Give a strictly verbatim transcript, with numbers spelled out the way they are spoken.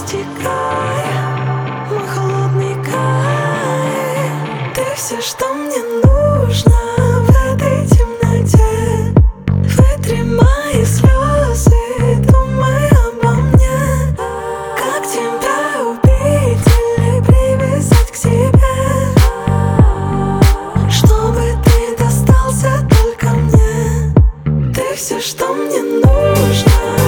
стекай, мой холодный кай. Ты все, что мне нужно в этой темноте. Вытри мои слезы, думай обо мне. Как тебя убить или привязать к себе, чтобы ты достался только мне. Ты все, что мне нужно.